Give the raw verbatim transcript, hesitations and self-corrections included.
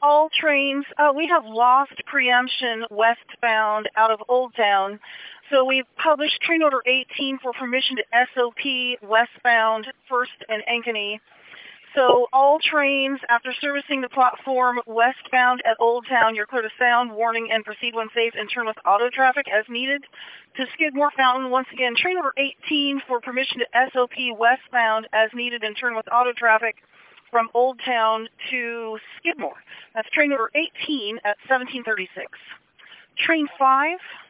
all trains, uh, we have lost preemption westbound out of Old Town. So we've published train order eighteen for permission to S O P westbound First and Ankeny. So all trains, after servicing the platform westbound at Old Town, you're clear to sound, warning, and proceed when safe and turn with auto traffic as needed. To Skidmore Fountain, once again, train order eighteen for permission to S O P westbound as needed and turn with auto traffic from Old Town to Skidmore. That's train order eighteen at seventeen thirty-six. Train five,